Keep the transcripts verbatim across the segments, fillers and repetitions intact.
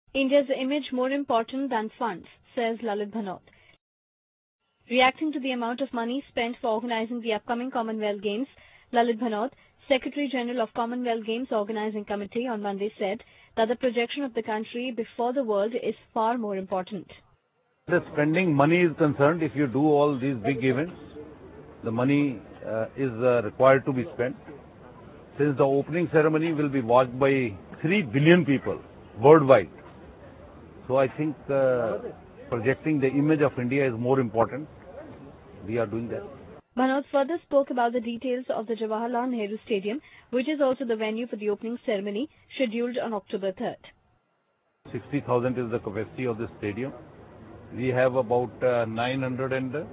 India's image more important than funds, says Lalit Bhanot. Reacting to the amount of money spent for organizing the upcoming Commonwealth Games, Lalit Bhanot, Secretary General of Commonwealth Games Organizing Committee, on Monday said that the projection of the country before the world is far more important. The spending money is concerned, if you do all these big events, the money uh, is uh, required to be spent. Since the opening ceremony will be watched by three billion people worldwide. So I think uh, projecting the image of India is more important. We are doing that. Bhanot further spoke about the details of the Jawaharlal Nehru Stadium, which is also the venue for the opening ceremony, scheduled on October third. sixty thousand is the capacity of the stadium. We have about uh, nine hundred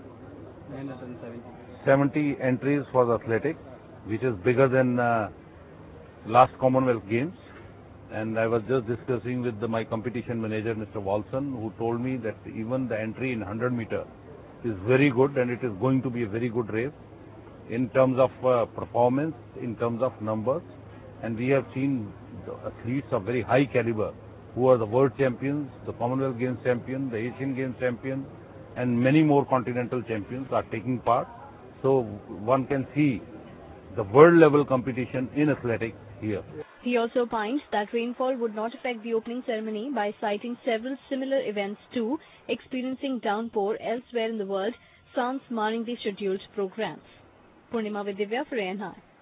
seventy entries for the athletics, which is bigger than uh, last Commonwealth Games. And I was just discussing with the, my competition manager, Mister Walson, who told me that even the entry in one hundred meter is very good, and it is going to be a very good race in terms of uh, performance, in terms of numbers. And we have seen the athletes of very high caliber who are the world champions, the Commonwealth Games champion, the Asian Games champion, and many more continental champions are taking part. So one can see the world level competition in athletics here. He also opined that rainfall would not affect the opening ceremony by citing several similar events too experiencing downpour elsewhere in the world, sans marring the scheduled programs. Purnima Vidivya for A N I.